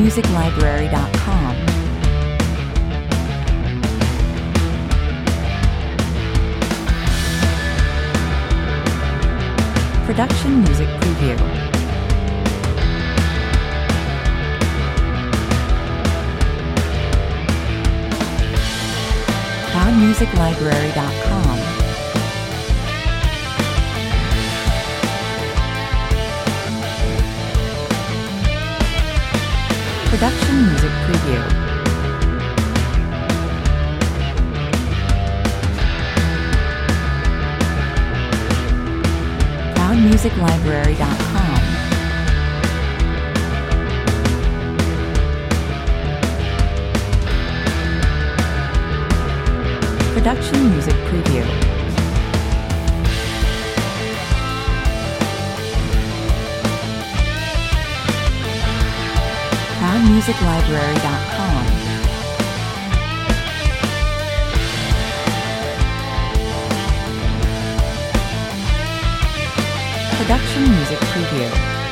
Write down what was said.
ProudMusicLibrary.com. Production Music Preview. ProudMusicLibrary.com. Production Music Preview. ProudMusicLibrary.com. Production Music Preview. ProudMusicLibrary.com. Production Music Preview.